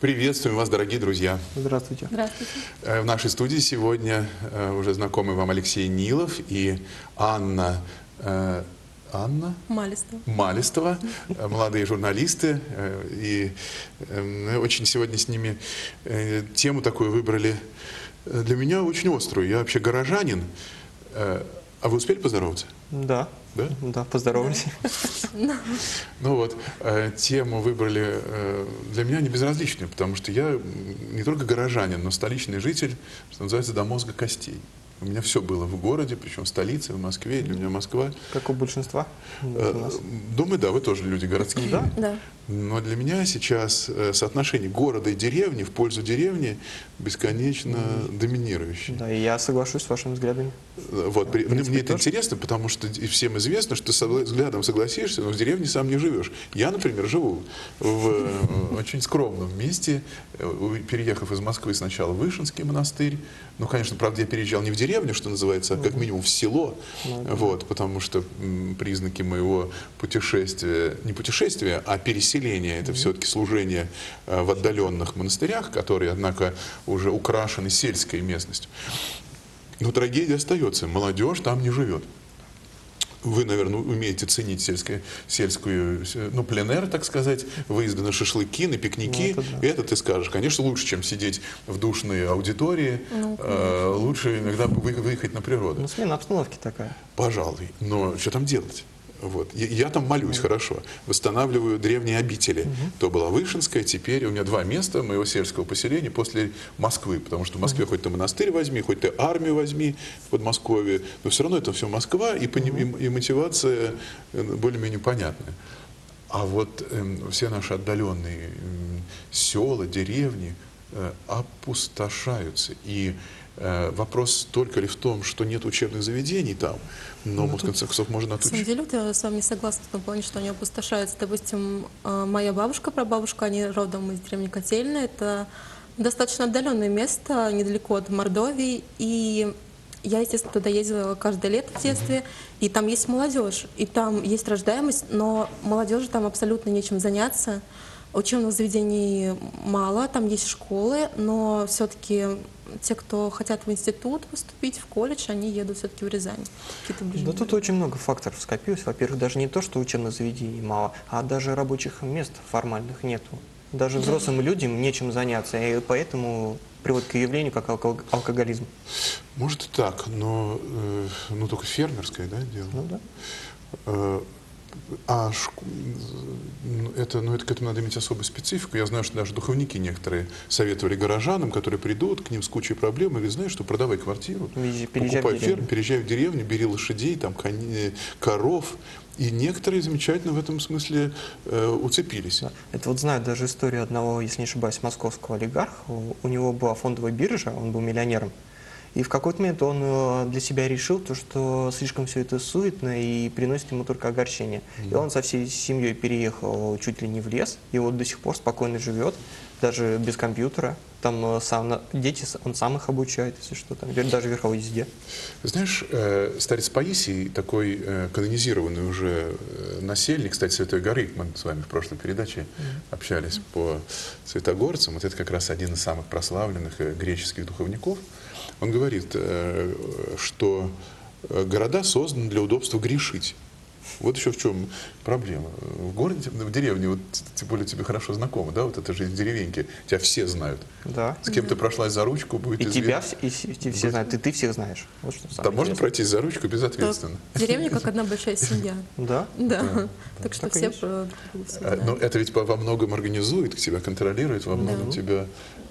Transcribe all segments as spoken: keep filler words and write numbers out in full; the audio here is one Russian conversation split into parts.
Приветствуем вас, дорогие друзья. Здравствуйте. Здравствуйте. В нашей студии сегодня уже знакомый вам Алексей Нилов и Анна, Анна? Малистова. Малистова, молодые журналисты. И мы очень сегодня с ними тему такую выбрали для меня очень острую. Я вообще горожанин. А вы успели поздороваться? Да. Да? Да, поздоровались. Да. Ну вот, тему выбрали для меня не безразличную, потому что я не только горожанин, но столичный житель, что называется, до мозга костей. У меня все было в городе, причем в столице, в Москве, и для меня Москва. Как у большинства у нас. Думаю, да, вы тоже люди городские. Да? Да. Но для меня сейчас соотношение города и деревни в пользу деревни бесконечно mm. доминирующее. Да, и я соглашусь с вашими взглядами. Вот, при, принципе, мне это тоже. интересно, потому что всем известно, что с взглядом согласишься, но в деревне сам не живешь. Я, например, живу в очень скромном месте, переехав из Москвы сначала в Вышинский монастырь. Ну, конечно, правда, я переезжал не в деревню, что называется, а как минимум в село. Mm-hmm. Вот, потому что признаки моего путешествия, не путешествия, а переселения, это mm-hmm. все-таки служение в отдаленных монастырях, которые, однако, уже украшены сельской местностью. Но трагедия остается. Молодежь там не живет. Вы, наверное, умеете ценить сельское, сельскую, ну, пленэр, так сказать, выезды на шашлыки, на пикники. Ну, это, да. Это ты скажешь, конечно, лучше, чем сидеть в душной аудитории. Ну, э, лучше иногда выехать на природу. Ну, смена обстановки такая. Пожалуй. Но что там делать? Вот. Я, я там молюсь, mm. хорошо, восстанавливаю древние обители. Mm-hmm. То была Вышинская, теперь у меня два места моего сельского поселения после Москвы, потому что в Москве mm-hmm. хоть ты монастырь возьми, хоть ты армию возьми в Подмосковье, но все равно это все Москва, и, mm-hmm. и, и мотивация более-менее понятная. А вот э, все наши отдаленные э, села, деревни э, опустошаются. И вопрос только ли в том, что нет учебных заведений там, но, ну, в конце концов, можно отучить. На самом деле, вот я с вами не согласна в том плане, что они опустошаются. Допустим, моя бабушка, прабабушка, они родом из деревни Котельно. Это достаточно отдаленное место, недалеко от Мордовии. И я, естественно, туда ездила каждое лето в детстве. Mm-hmm. И там есть молодежь, и там есть рождаемость, но молодежи там абсолютно нечем заняться. Учебных заведений мало, там есть школы, но все-таки те, кто хотят в институт поступить, в колледж, они едут все-таки в Рязань. Да тут очень много факторов скопилось. Во-первых, даже не то, что учебных заведений мало, а даже рабочих мест формальных нету. Даже взрослым людям нечем заняться, и поэтому приводит к явлению, как алкоголизм. Может и так, но э, ну, только фермерское, да, дело? Ну да. Э, А это, ну, это к этому надо иметь особую специфику. Я знаю, что даже духовники некоторые советовали горожанам, которые придут к ним с кучей проблем, и говорят, знаешь, что продавай квартиру, покупай ферму, переезжай в деревню, бери лошадей, там, кони, коров. И некоторые замечательно в этом смысле э, уцепились. Да. Это вот знаю даже историю одного, если не ошибаюсь, московского олигарха. У него была фондовая биржа, он был миллионером. И в какой-то момент он для себя решил, то, что слишком все это суетно и приносит ему только огорчение. Mm-hmm. И он со всей семьей переехал чуть ли не в лес, и вот до сих пор спокойно живет, даже без компьютера. Там сам, дети, он сам их обучает, если что, там, даже в верховой езде. Знаешь, э, старец Паисий, такой э, канонизированный уже насельник, кстати, Святой горы, мы с вами в прошлой передаче mm-hmm. общались mm-hmm. по святогорцам, вот это как раз один из самых прославленных э, греческих духовников. Он говорит, что города созданы для удобства грешить. Вот еще в чем проблема. В городе, в деревне, вот, тем более тебе хорошо знакомо, да, вот это жизнь в деревеньке, тебя все знают. Да. С кем ты прошлась за ручку, будет и известно. Тебя и, и все знают, и ты всех знаешь. Вот что да, можно пройтись за ручку безответственно. Деревня как одна большая семья. Да? Да. Так что все знают. Но это ведь во многом организует, тебя контролирует, во многом тебя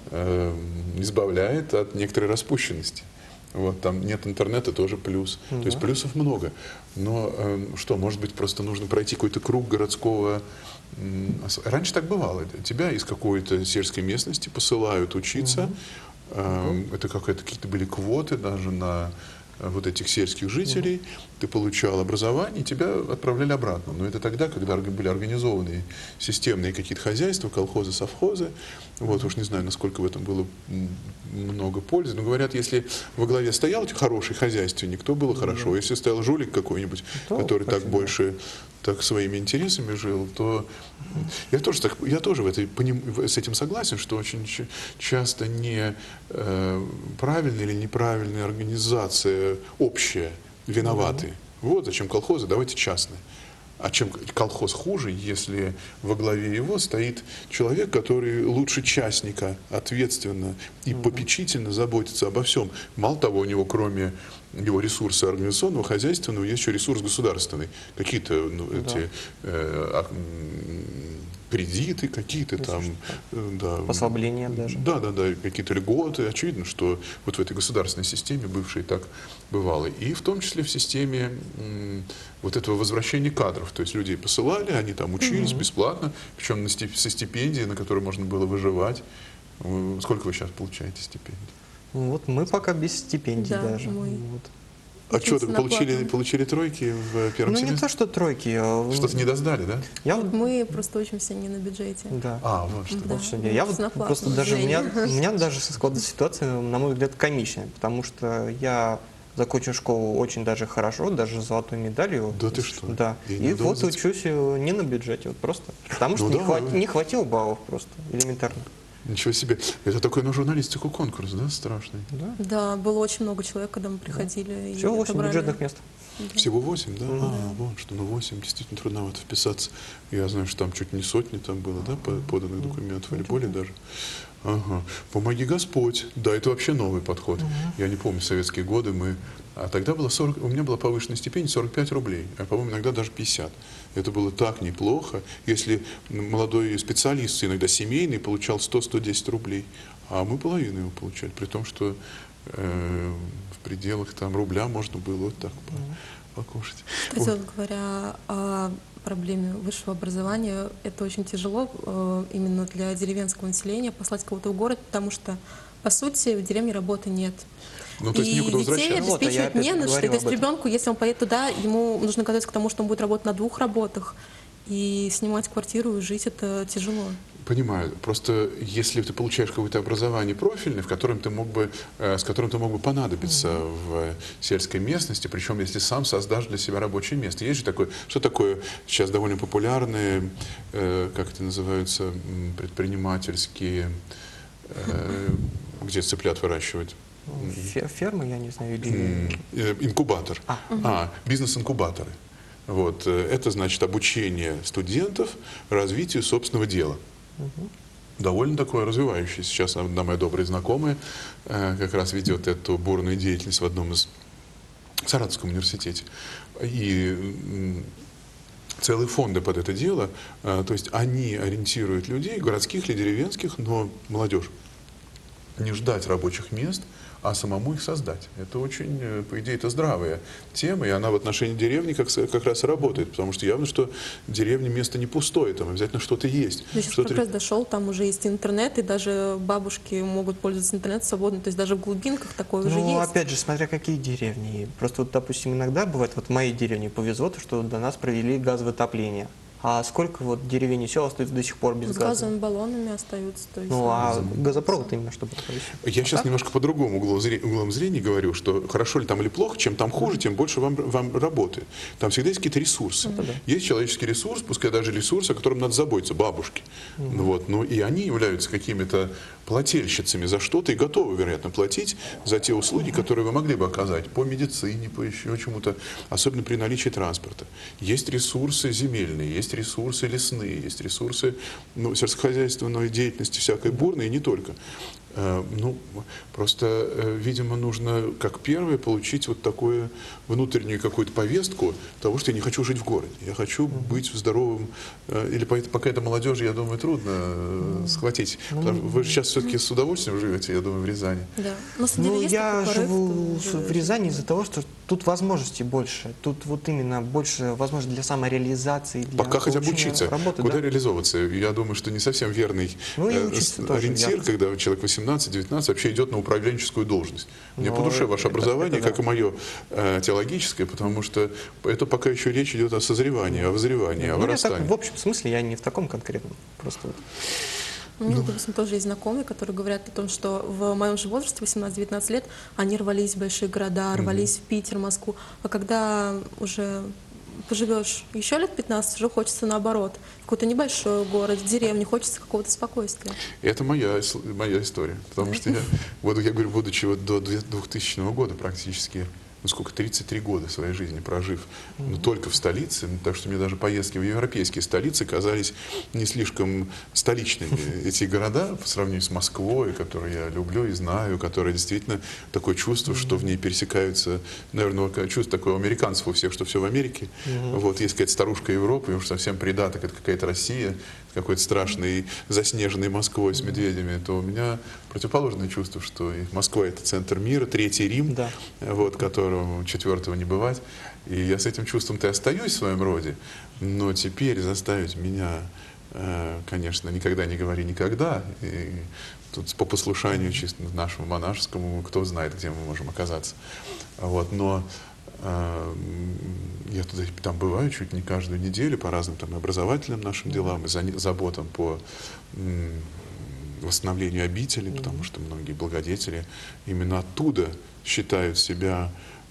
избавляет от некоторой распущенности. Вот, там нет интернета, тоже плюс. Mm-hmm. То есть плюсов много. Но э, что, может быть, просто нужно пройти какой-то круг городского... Э, раньше так бывало. Тебя из какой-то сельской местности посылают учиться. Mm-hmm. э, это какие-то были квоты даже на вот этих сельских жителей. Mm-hmm. Ты получал образование, и тебя отправляли обратно. Но это тогда, когда были организованы системные какие-то хозяйства, колхозы, совхозы. Вот уж не знаю, насколько в этом было много пользы. Но говорят, если во главе стоял хороший хозяйственник, то было хорошо. Mm-hmm. Если стоял жулик какой-нибудь, то который так больше так своими интересами жил, то я тоже, так, я тоже в этой, поним- с этим согласен, что очень ч- часто не э, правильная или неправильная организация общая виноваты. Вот зачем колхозы, давайте частные. А чем колхоз хуже, если во главе его стоит человек, который лучше частника, ответственно и попечительно заботится обо всем. Мало того, у него кроме его ресурса организационного, хозяйственного, есть еще ресурс государственный. Какие-то ну, эти э, а, м, кредиты, какие-то там... э, Да, Послабления даже. Да, да, да, какие-то льготы. Очевидно, что вот в этой государственной системе бывшей так бывало. И в том числе в системе м, вот этого возвращения кадров. То есть людей посылали, они там учились бесплатно, причем на стип- со стипендией, на которой можно было выживать. Вы- Сколько вы сейчас получаете стипендий? Ну, вот мы пока без стипендий Да, даже. мы Вот. А что, Учимся на получили, платном. получили тройки в первом Ну, не семестре? то, что тройки. а, Что-то не доздали, да? Я вот, Мы просто учимся не на бюджете. да. А, вот что. Да, Вот что мы я вот учимся на платном, просто к даже у меня, сожалению. у меня даже складывается ситуация, на мой взгляд, комичная, потому что я закончил школу очень даже хорошо, даже с золотой медалью. Да ты что? Да. И И, не вот удалось? учусь э, не на бюджете, вот просто. Потому что Ну не, да, хват- да. не хватило баллов просто, элементарно. Ничего себе. Это такой на журналистику конкурс, да, страшный? Да. Да, было очень много человек, когда мы приходили. и Всего восемь отобрали. бюджетных мест. Всего восемь, да? А, вон что, ну восемь действительно трудновато вписаться. Я знаю, что там чуть не сотни там было, да, по- поданных документов, или более даже. Ага. Помоги Господь. Да, это вообще новый подход. Я не помню, в советские годы мы... А тогда было сорок... У меня была повышенная стипендия сорок пять рублей, а, по-моему, иногда даже пятьдесят. Это было так неплохо, если молодой специалист, иногда семейный, получал сто — сто десять рублей, а мы половину его получали, при том, что э, в пределах там рубля можно было вот так по- покушать. Кстати, Вот. вот говоря о проблеме высшего образования, это очень тяжело э, именно для деревенского населения послать кого-то в город, потому что, по сути, в деревне работы нет. Ну, то есть и некуда детей возвращаться. Вот, а я обеспечивать опять не на что. говорил То есть об этом. ребенку, если он поедет туда, ему нужно готовиться к тому, что он будет работать на двух работах. И снимать квартиру и жить это тяжело. Понимаю. Просто если ты получаешь какое-то образование профильное, в котором ты мог бы, э, с которым ты мог бы понадобиться в сельской местности, причем если сам создашь для себя рабочее место. Есть же такое, что такое сейчас довольно популярные, э, как это называются, м, предпринимательские, э, где цыплят выращивать? Фе- Фермы, я не знаю, или... М, э, Инкубатор. А. А, бизнес-инкубаторы. Вот, э, это значит обучение студентов развитию собственного дела. Довольно такое развивающееся. Сейчас одна моя добрая знакомая э, как раз ведет эту бурную деятельность в одном из в Саратовском университете. И м, целые фонды под это дело. Э, то есть они ориентируют людей, городских или деревенских, но молодежь. Не ждать рабочих мест, а самому их создать. Это очень, э, по идее, это здравая тема, и она в отношении деревни как, с- как раз и работает, потому что явно, что в деревне место не пустое, там обязательно что-то есть. Я сейчас Что-то- прогресс дошел, там уже есть интернет, и даже бабушки могут пользоваться интернетом свободно, то есть даже в глубинках такое уже Ну, есть. опять же, смотря какие деревни. Просто вот, допустим, иногда бывает, вот в моей деревне повезло, то, что до нас провели газовое отопление. А сколько вот деревень и сел остаются до сих пор без С газа? газовыми баллонами остаются. То есть, Ну, а э, газопровод именно что повесил. Я сейчас так? немножко по другому углу зре- углом зрения говорю, что хорошо ли там или плохо, чем там хуже, тем больше вам, вам работы. Там всегда есть какие-то ресурсы. Это да. Есть человеческий ресурс, пускай даже ресурс, о котором надо заботиться, бабушки. Ну, вот, ну, и они являются какими-то плательщицами за что-то и готовы, вероятно, платить за те услуги, которые вы могли бы оказать по медицине, по еще чему-то, особенно при наличии транспорта. Есть ресурсы земельные, есть ресурсы лесные, есть ресурсы ну, сельскохозяйственной деятельности всякой бурной, и не только. Э, Ну, просто, э, видимо, нужно, как первое, получить вот такую внутреннюю какую-то повестку того, что я не хочу жить в городе. Я хочу быть в здоровом... э, Или по- пока это молодежи, я думаю, трудно э, схватить. Потому что вы же сейчас все-таки с удовольствием живете, я думаю, в Рязани. Да. Но если Ну, есть я такой порыв, живу то с- уже в Рязани живешь. из-за того, что тут возможностей больше. Тут вот именно больше возможностей для самореализации, для Пока хотя бы получения учиться. работы, Куда да. реализовываться? Я думаю, что не совсем верный Ну, и э, учиться с- тоже, ориентир, я- когда человек восемнадцать-девятнадцать вообще идет на управленческую должность. Мне Но по душе ваше это- образование, это да. как и мое э, теологическое, потому что это пока еще речь идет о созревании, о вызревании, о Ну, я так, вырастании. в общем смысле, я не в таком конкретном. Просто вот. У меня, допустим, тоже есть знакомые, которые говорят о том, что в моем же возрасте, восемнадцать-девятнадцать лет, они рвались в большие города, рвались в Питер, Москву. А когда уже поживешь еще лет пятнадцать, уже хочется наоборот. В какой-то небольшой город, в деревне, хочется какого-то спокойствия. Это моя, ис- моя история. Потому что я, вот, я говорю, будучи вот до двухтысячного года практически, ну сколько, тридцать три года своей жизни прожив, но только в столице, ну, так что мне даже поездки в европейские столицы казались не слишком столичными. Эти города, по сравнению с Москвой, которую я люблю и знаю, которая действительно такое чувство, что в ней пересекаются, наверное, вот чувство такое у американцев у всех, что все в Америке. Вот есть какая-то старушка Европы, и уж совсем придаток, это какая-то Россия, какой-то страшной заснеженной Москвой с медведями, то у меня противоположное чувство, что и Москва — это центр мира, Третий Рим, Да. вот, которому четвертого не бывать. И я с этим чувством-то и остаюсь в своем роде, но теперь заставить меня, э, конечно, никогда не говори никогда, и тут по послушанию чисто нашему монашескому, кто знает, где мы можем оказаться. Вот, но э, я туда, там бываю чуть не каждую неделю по разным там образовательным нашим делам и за- заботам по м, восстановлению обители, потому что многие благодетели именно оттуда считают себя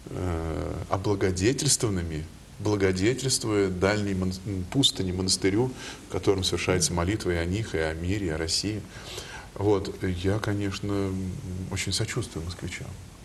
э, облагодетельствованными, благодетельствуя дальней мон- пустыне, монастырю, в котором совершается молитва и о них, и о мире, и о России. Вот, я, конечно, очень сочувствую москвичам,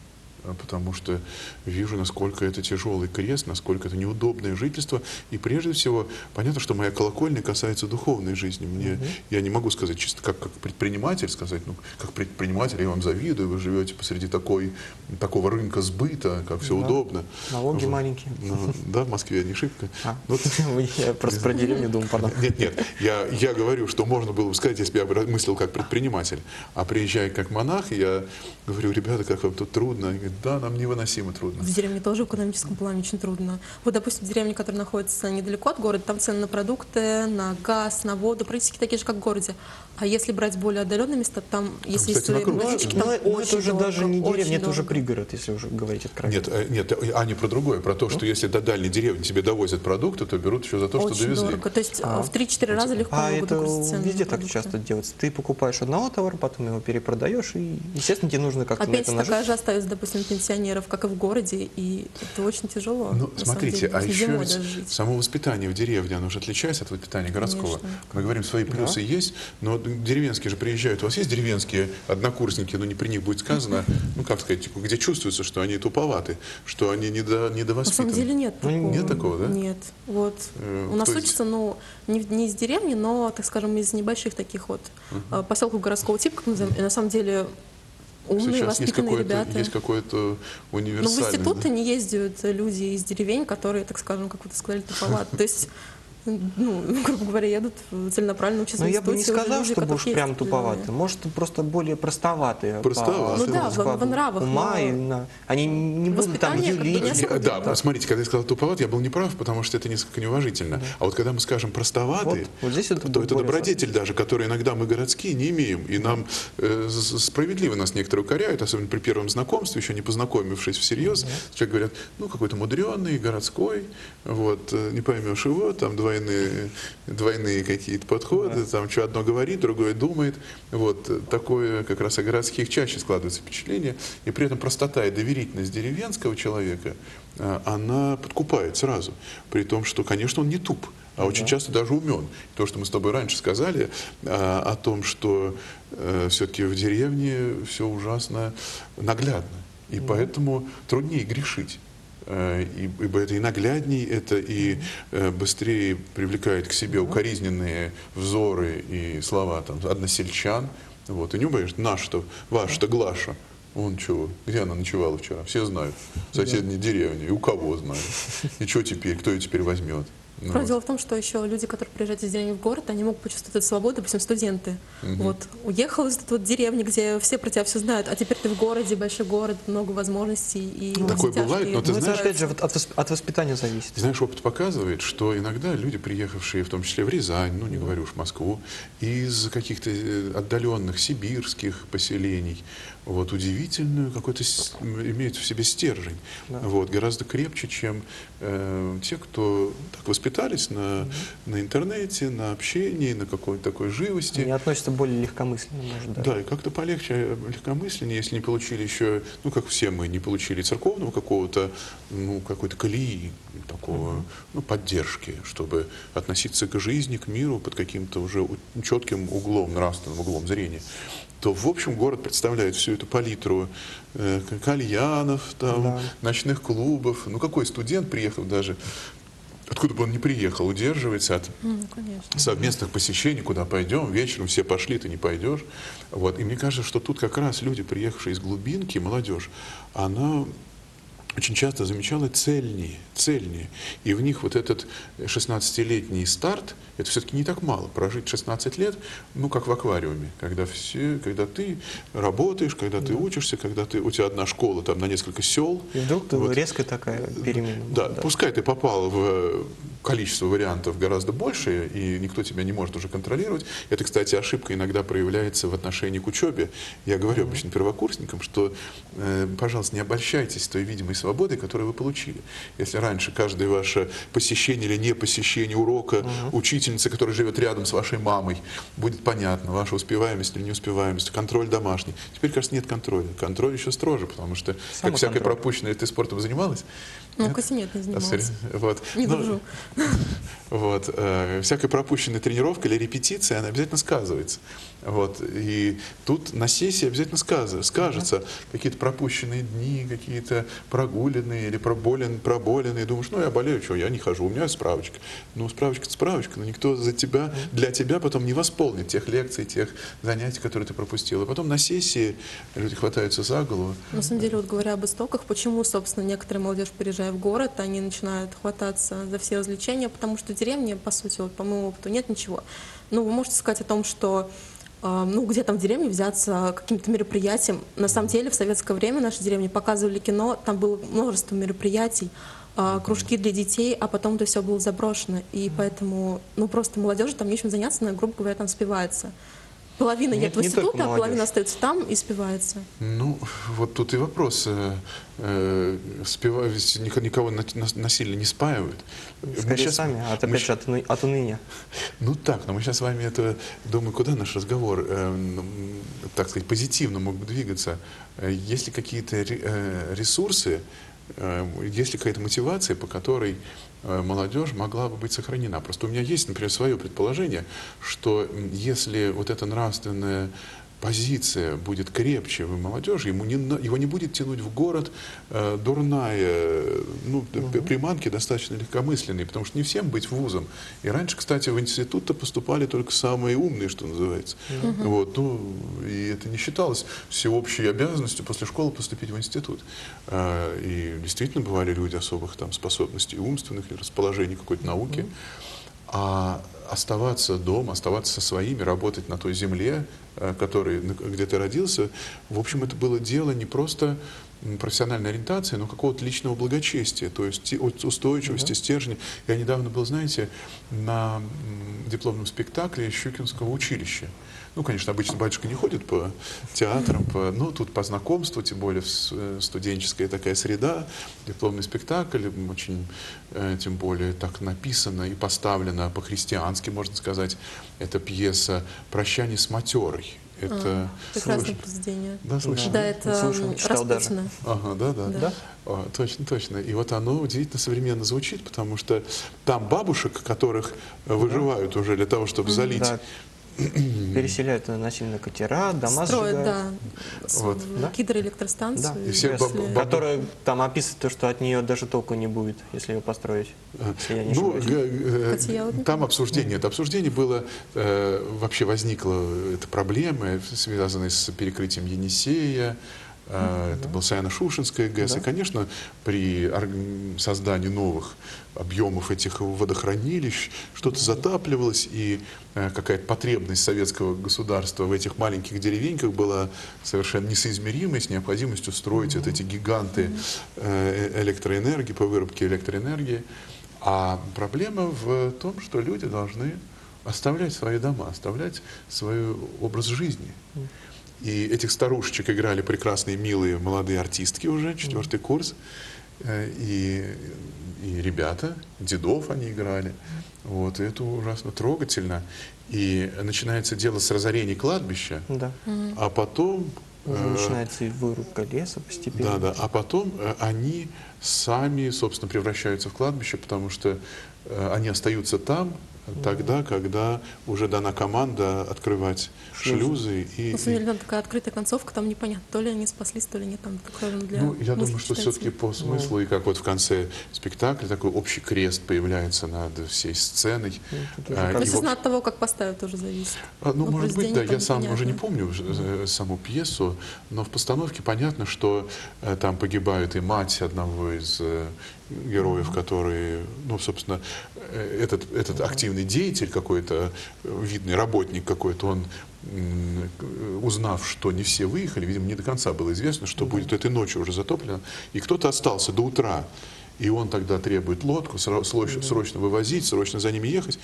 потому что вижу, насколько это тяжелый крест, насколько это неудобное жительство. И прежде всего, понятно, что моя колокольня касается духовной жизни. Мне, угу. Я не могу сказать чисто как, как предприниматель, сказать, ну, как предприниматель я вам завидую, вы живете посреди такой, такого рынка сбыта, как все да. удобно. Налоги вот. Маленькие. Ну, да, в Москве не шибко. А. Вот. Я просто про деревню думаю, пардон. Нет, нет, я, я говорю, что можно было бы сказать, если бы я мыслил как предприниматель, а приезжая как монах, я говорю, ребята, как вам тут трудно. Они говорят, да, нам невыносимо трудно. В деревне тоже в экономическом плане очень трудно. Вот, допустим, в деревне, которая находится недалеко от города, там цены на продукты, на газ, на воду практически такие же, как в городе. А если брать более отдаленные места, там, там если есть свои магазинчики, там ну, очень это уже дорого, даже не деревня, это дорого. уже пригород, если уже говорить откровенно. Нет, нет, а не про другое, про то, что ну? если до дальней деревни тебе довозят продукты, то берут еще за то, очень что довезли. Дорого. То есть а. в три-четыре раза легко а могут это цены везде так часто делается. Ты покупаешь одного товара, потом его перепродаешь, и, естественно, тебе нужно как-то Опять на это такая же остается, допустим, пенсионеров, как и в городе, и это очень тяжело. Ну, смотрите, деле, а еще ведь само воспитание в деревне, оно же отличается от воспитания городского. Конечно. Мы говорим, свои плюсы да. есть, но деревенские же приезжают. У вас есть деревенские однокурсники, но не при них будет сказано, ну, как сказать, где чувствуется, что они туповаты, что они недо, недовоспитаны. На самом деле нет такого. Нет такого, да? Нет. Вот. Э, У нас учатся, ну, не, не из деревни, но, так скажем, из небольших таких вот uh-huh. поселков городского типа, как мы называем. И на самом деле умные, сейчас воспитанные есть ребята. Есть какой-то универсальный... Но в институты да? не ездят люди из деревень, которые, так скажем, как вы сказали, туповаты. То есть, ну, грубо говоря, едут целенаправленно учиться в институте. Но я бы не сказал, люди, чтобы уж прям туповатые. Может, просто более простоватые. Простоватые. Ну да, в, в нравах. Ума, но... и, на... Они не будут там юлить. Да, да, смотрите, когда я сказал туповат, я был неправ, потому что это несколько неуважительно. Да. А вот когда мы скажем простоватые, вот, вот здесь это то это добродетель даже, который иногда мы городские не имеем. И нам э, справедливо нас некоторые укоряют, особенно при первом знакомстве, еще не познакомившись всерьез. Да. Человек говорят, ну какой-то мудренный, городской, вот, не поймешь его, там двое Двойные, двойные какие-то подходы, да. там что одно говорит, другое думает. Вот такое как раз о городских чаще складывается впечатление. И при этом простота и доверительность деревенского человека, она подкупает сразу. При том, что, конечно, он не туп, а да. очень часто даже умен. То, что мы с тобой раньше сказали о том, что все-таки в деревне все ужасно наглядно. И да. поэтому труднее грешить. Ибо это и наглядней, это и быстрее привлекает к себе укоризненные взоры и слова там, односельчан. Вот. И не убоишь, наш-то, ваш-то Глаша, он чего, где она ночевала вчера? Все знают, в соседней деревне, и у кого знают. И что теперь, кто ее теперь возьмет? Ну, вот. Дело в том, что еще люди, которые приезжают из деревни в город, они могут почувствовать эту свободу, допустим, студенты. Угу. Вот, уехал из этой вот деревни, где все про тебя все знают, а теперь ты в городе, большой город, много возможностей. И ну, такое бывает, но ты ну, знаешь... Это, опять же, от, от воспитания зависит. Знаешь, опыт показывает, что иногда люди, приехавшие, в том числе в Рязань, ну, не говорю уж в Москву, из каких-то отдаленных сибирских поселений, вот, удивительную какой-то имеют в себе стержень. Да. Вот, гораздо крепче, чем э, те, кто так воспринимает воспитались на, mm-hmm. на интернете, на общении, на какой-то такой живости. Они относятся более легкомысленно, может, даже. Да, и как-то полегче, легкомысленнее, если не получили еще, ну, как все мы, не получили церковного какого-то, ну, какой-то колеи, такого, mm-hmm. ну, поддержки, чтобы относиться к жизни, к миру под каким-то уже четким углом, нравственным углом зрения, то, в общем, город представляет всю эту палитру э, кальянов, там, да. ночных клубов. Ну, какой студент, приехав даже, откуда бы он ни приехал, удерживается от ну, совместных посещений, куда пойдем, вечером все пошли, ты не пойдешь. Вот. И мне кажется, что тут как раз люди, приехавшие из глубинки, молодежь, она очень часто замечала цельнее, цельнее. И в них вот этот шестнадцатилетний старт, это все-таки не так мало. Прожить шестнадцать лет, ну, как в аквариуме, когда, все, когда ты работаешь, когда ты учишься, когда ты, у тебя одна школа там, на несколько сел. И вдруг вот. резко такая перемена. Да, да, пускай ты попал в количество вариантов гораздо больше, и никто тебя не может уже контролировать. Это, кстати, ошибка иногда проявляется в отношении к учебе. Я говорю mm-hmm. обычно первокурсникам, что, э, пожалуйста, не обольщайтесь той видимой свободой, которую вы получили. Если раньше каждое ваше посещение или не посещение урока uh-huh. учительницы, которая живет рядом с вашей мамой, будет понятно, ваша успеваемость или неуспеваемость, контроль домашний. Теперь, кажется, нет контроля. Контроль еще строже, потому что, как всякое пропущенное, ты спортом занималась? Ну, кстати, нет, не занималась. Вот. Не ну, дружу. Вот. Э, всякая пропущенная тренировка или репетиция, она обязательно сказывается. Вот. И тут на сессии обязательно скажется, скажется uh-huh. какие-то пропущенные дни, какие-то прогуленные или проболен, проболенные. Думаешь, ну я болею, что, я не хожу, у меня справочка. Ну справочка-то справочка, но никто за тебя, для тебя потом не восполнит тех лекций, тех занятий, которые ты пропустил. И потом на сессии люди хватаются за голову. На самом деле, вот говоря об истоках, почему, собственно, некоторая молодежь, переезжая в город, они начинают хвататься за все развлечения, потому что в деревне, по сути, вот, по моему опыту, нет ничего. Ну, вы можете сказать о том, что ну, где там в деревне взяться каким-то мероприятием. На самом деле, в советское время в нашей деревне показывали кино, там было множество мероприятий, кружки для детей, а потом это все было заброшено. И поэтому, ну, просто молодежи там нечем заняться, она, грубо говоря, там спивается. Половина Нет, едет в институт, а половина остается там и спивается. Ну, вот тут и вопрос. Э, э, спива... Никого насильно не спаивают. Скорее сейчас... сами, а опять мы... же от, уны... от уныния. Ну так, но мы сейчас с вами это, думаю, куда наш разговор, э, так сказать, позитивно мог бы двигаться. Есть ли какие-то ресурсы, э, есть ли какая-то мотивация, по которой молодежь могла бы быть сохранена. Просто у меня есть, например, свое предположение, что если вот эта нравственная позиция будет крепче в молодежи, ему не, его не будет тянуть в город э, дурная, ну, угу. приманки достаточно легкомысленные, потому что не всем быть вузом. И раньше, кстати, в институт-то поступали только самые умные, что называется. Угу. Вот, ну, и это не считалось всеобщей обязанностью после школы поступить в институт. Э, и действительно бывали люди особых там способностей умственных или расположений какой-то науки. Угу. А оставаться дома, оставаться со своими, работать на той земле, который, где ты родился, в общем, это было дело не просто профессиональной ориентации, но какого-то личного благочестия, то есть устойчивости, uh-huh. стержня. Я недавно был, знаете, на дипломном спектакле Щукинского училища. Ну, конечно, обычно батюшка не ходит по театрам, по, ну, тут по знакомству, тем более студенческая такая среда, дипломный спектакль, очень, тем более, так написано и поставлено по-христиански, можно сказать. Это пьеса «Прощание с матерой». Это а, прекрасное произведение. Да, слышали? Да, это слышал, читал даже. Ага, да, да. да. О, точно, точно. И вот оно удивительно современно звучит, потому что там бабушек, которых выживают да. уже для того, чтобы залить. Да. Переселяют насильно катера, дома строят, сжигают. Да, вот. Да? Гидроэлектростанцию. Да. И все если... Которая там описывает то, что от нее даже толку не будет, если ее построить. Если я не ну, э, там обсуждение. Это обсуждение было, э, вообще возникла эта проблема, связанная с перекрытием Енисея. Uh-huh. Это был Саяно-Шушенская ГЭС. Да. И, конечно, при создании новых объемов этих водохранилищ что-то затапливалось, и какая-то потребность советского государства в этих маленьких деревеньках была совершенно несоизмеримой с необходимостью строить uh-huh. вот эти гиганты uh-huh. электроэнергии, по выработке электроэнергии. А проблема в том, что люди должны оставлять свои дома, оставлять свой образ жизни. Uh-huh. И этих старушечек играли прекрасные, милые молодые артистки уже, четвертый курс. э, и, и ребята, дедов они играли. Вот, и это ужасно трогательно. И начинается дело с разорения кладбища, Да. а потом... Уже э, начинается и вырубка леса постепенно. Да, да. А потом э, они сами, собственно, превращаются в кладбище, потому что э, они остаются там тогда, когда уже дана команда открывать шлюзы. И, На самом и- деле, там такая открытая концовка, там непонятно, то ли они спаслись, то ли нет. Там такое для ну, я думаю, мысли что читателя. все-таки по смыслу, и как вот в конце спектакля, такой общий крест появляется над всей сценой. Ну, тут уже А, как- То и есть, в естественно, от того, как поставят, тоже зависит. А, Ну, Ну, может быть, да, произведение я там сам уже не непонятно. помню э, саму пьесу, но в постановке понятно, что э, там погибает и мать одного из э, героев, который, ну, собственно, э, этот, этот активный деятель какой-то, э, видный работник какой-то, он, м, э, узнав, что не все выехали, видимо, не до конца было известно, что будет этой ночью уже затоплено, и кто-то остался до утра. И он тогда требует лодку, сро- срочно, срочно вывозить, срочно за ними ехать.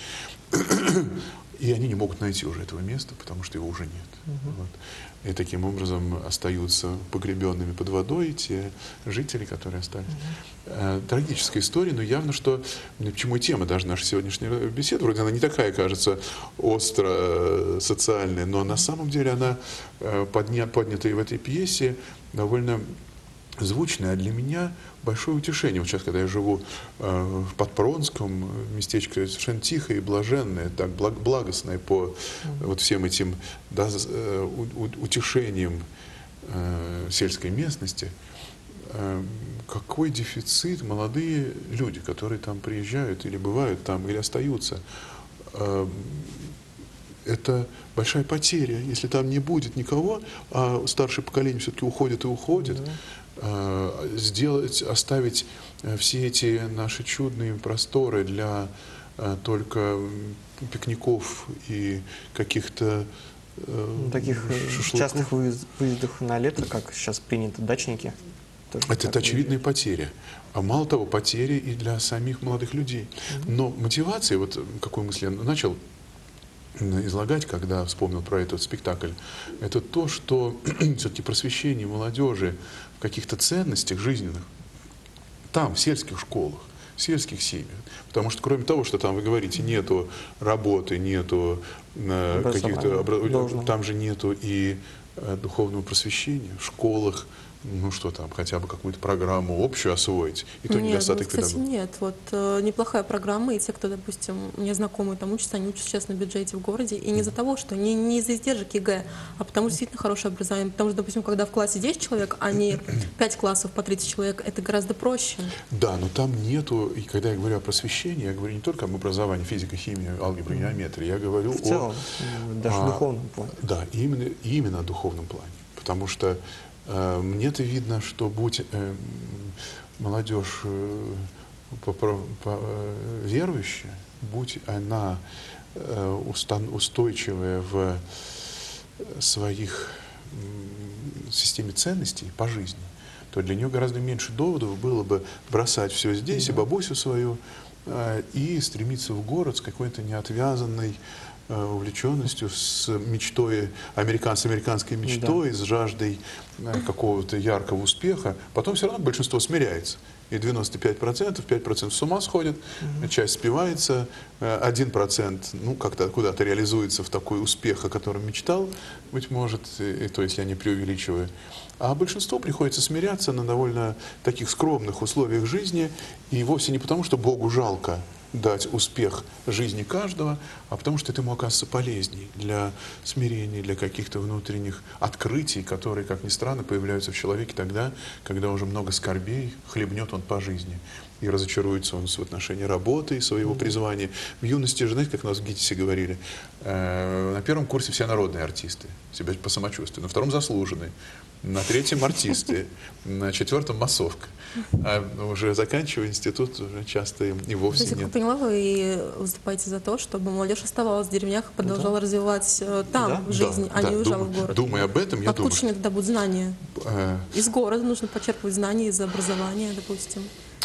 И они не могут найти уже этого места, потому что его уже нет. Вот. И таким образом остаются погребенными под водой те жители, которые остались. Э, Трагическая история, но явно, что ну, почему и тема даже нашей сегодняшней беседы, вроде она не такая, кажется, остро э, социальная, но на самом деле она э, подня- поднята и в этой пьесе довольно звучное, а для меня большое утешение. Вот сейчас, когда я живу э, в Подпронском, местечко совершенно тихое и блаженное, так благ- благостное по вот всем этим да, з- э, у- у- утешениям э, сельской местности, э, какой дефицит молодые люди, которые там приезжают или бывают там, или остаются. Э, это большая потеря, если там не будет никого, а старшее поколение все-таки уходит и уходит. э, Сделать, оставить э, все эти наши чудные просторы для э, только м, пикников и каких-то э, Ну, таких э, шашлыков. частых выезд- выездах на лето, как сейчас принято, дачники. тоже Это так очевидная выезжают. потеря. А мало того, потеря и для самих молодых людей. Но мотивация, вот какую мысль я начал излагать, когда вспомнил про этот спектакль, это то, что все-таки просвещение молодежи в каких-то ценностях жизненных, там, в сельских школах, в сельских семьях. Потому что кроме того, что там, вы говорите, нету работы, нету э, Образования каких-то... обра- должного. Там же нету и э, духовного просвещения в школах, ну что там, хотя бы какую-то программу общую освоить, и то Нет, ну, недостаток кстати, педагогов. нет. Вот э, неплохая программа, и те, кто, допустим, мне знакомые там учатся, они учатся сейчас на бюджете в городе, и не из-за того, что не, не из-за издержек ЕГЭ, а потому что действительно хорошее образование. Потому что, допустим, когда в классе десять человек, а не пять классов по тридцать человек, это гораздо проще. Да, но там нету, и когда я говорю о просвещении, я говорю не только об образовании физика, химии, алгебры, геометрии, я говорю В целом, о... м, даже а, в духовном плане. Да, именно, именно о духовном плане. Потому что э, мне-то видно, что будь э, молодежь э, попро- по- э, верующая, будь она э, устан- устойчивая в своих м, системе ценностей по жизни, то для нее гораздо меньше доводов было бы бросать все здесь, и бабусю свою, э, и стремиться в город с какой-то неотвязанной э, увлеченностью, с мечтой, американ, с американской мечтой, с жаждой э, какого-то яркого успеха. Потом все равно большинство смиряется. И девяносто пять процентов, пять процентов с ума сходят, часть спивается, э, один процент ну, как-то куда-то реализуется в такой успех, о котором мечтал, быть может, и, и то, если я не преувеличиваю. А большинство приходится смиряться на довольно таких скромных условиях жизни, и вовсе не потому, что Богу жалко дать успех жизни каждого, а потому что это ему оказывается полезней для смирения, для каких-то внутренних открытий, которые, как ни странно, появляются в человеке тогда, когда уже много скорбей, хлебнет он по жизни. И разочаруется он в отношении работы и своего призвания. В юности же, знаете, как у нас в ГИТИСе говорили, э, на первом курсе все народные артисты, себя по самочувствию, на втором заслуженные, на третьем артисты, на четвертом массовка. А уже заканчивая институт, уже часто и То вовсе есть, как я нет. поняла, вы выступаете за то, чтобы молодежь оставалась в деревнях и продолжала развивать э, там Да, жизнь, Да, а да, не уезжала дум- в город. Думая об этом, я Откуда думаю, же они тогда будут знания? э, Из города нужно почерпывать знания, из образования, допустим.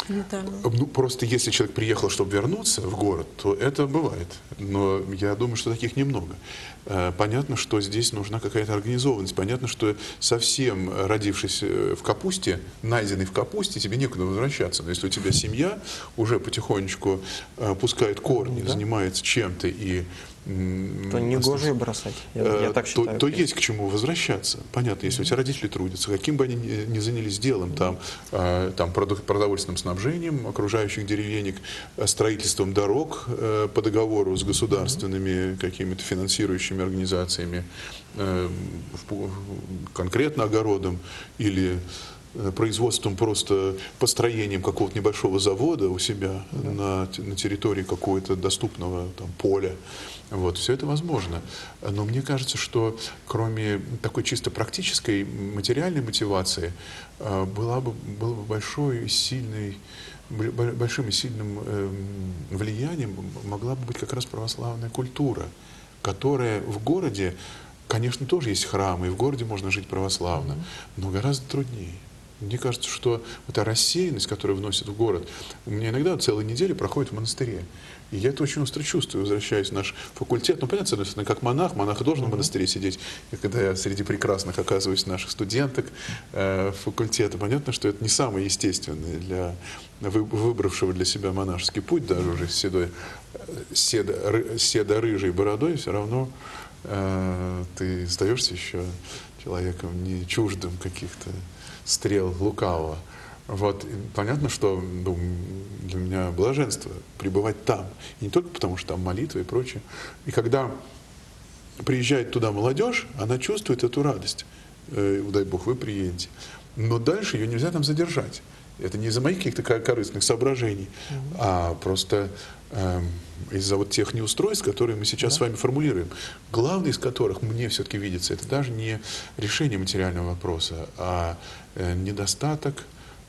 элементарно. Ну, просто если человек приехал, чтобы вернуться в город, то это бывает. Но я думаю, что таких немного. Э, Понятно, что здесь нужна какая-то организованность. Понятно, что совсем родившись э, в капусте, найденный в капусте, тебе некуда возвращаться. Но если у тебя семья уже потихонечку э, пускает корни, Да. занимается чем-то и м, То не ост- гоже бросать. Я, Э, я так то, считаю. то есть к чему возвращаться. Понятно, если у тебя родители трудятся, каким бы они ни, ни занялись делом, там, э, там проду- продовольственным снабжением окружающих деревенек, э, строительством дорог э, по договору с государственными какими-то финансирующими организациями, э, в пу- конкретно огородом или э, производством, просто построением какого-то небольшого завода у себя на, т- на территории какого-то доступного там, поля. Вот, все это возможно. Но мне кажется, что кроме такой чисто практической материальной мотивации, э, была бы, было бы большой и сильной, б- б- большим и сильным эм, влиянием могла бы быть как раз православная культура, которая в городе, конечно, тоже есть храмы, и в городе можно жить православно, но гораздо труднее. Мне кажется, что вот эта рассеянность, которую вносит в город, у меня иногда целые недели проходит в монастыре. И я это очень остро чувствую, возвращаясь в наш факультет. Ну, понятно, с одной стороны, как монах, монах и должен в монастыре сидеть. И когда я среди прекрасных оказываюсь наших студенток э, факультета, понятно, что это не самое естественное для вы- выбравшего для себя монашеский путь, даже уже с седой, э, седо, ры- седо-рыжей бородой, все равно э, ты остаешься еще человеком не чуждым каких-то стрел лукавого. Вот. И понятно, что ну, для меня блаженство пребывать там. И не только потому, что там молитва и прочее. И когда приезжает туда молодежь, она чувствует эту радость. Э, дай Бог, вы приедете. Но дальше ее нельзя там задержать. Это не из-за моих каких-то ко- корыстных соображений, а просто эм, из-за вот тех неустройств, которые мы сейчас с вами формулируем. Главное из которых мне все-таки видится, это даже не решение материального вопроса, а э, недостаток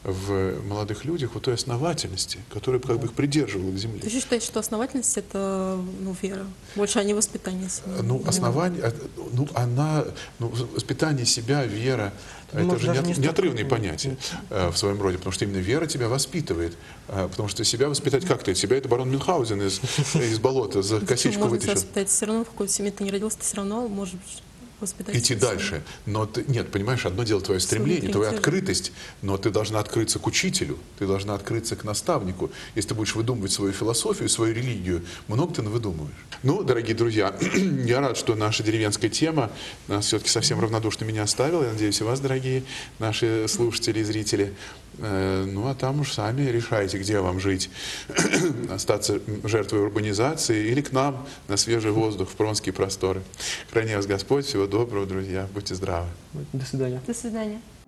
в молодых людях вот той основательности, которая как бы их придерживала к земле. Ты еще считаешь, что основательность — это ну, вера, больше, а не воспитание себя? Ну, Или- основание, э, ну, она, ну, воспитание себя, вера, Ну, это может, же даже неот- не столько- неотрывные понятия э, в своем роде, потому что именно вера тебя воспитывает, э, потому что себя воспитать как-то, себя это барон Мюнхгаузен из, из болота за Почему косичку можно себя вытащил. воспитать? Все равно в какой-то семье ты не родился, ты все равно можешь воспитать Идти себя. дальше. Но ты, нет, понимаешь, одно дело твое стремление, твоя открытость, но ты должна открыться к учителю, ты должна открыться к наставнику. Если ты будешь выдумывать свою философию, свою религию, много ты навыдумываешь. Ну, дорогие друзья, я рад, что наша деревенская тема нас все-таки совсем равнодушными не оставила. Я надеюсь, и вас, дорогие наши слушатели и зрители. Э, Ну, а там уж сами решайте, где вам жить. Остаться жертвой урбанизации или к нам на свежий воздух, в пронские просторы. Храни вас Господь. Всего доброго, друзья. Будьте здравы. До свидания. До свидания.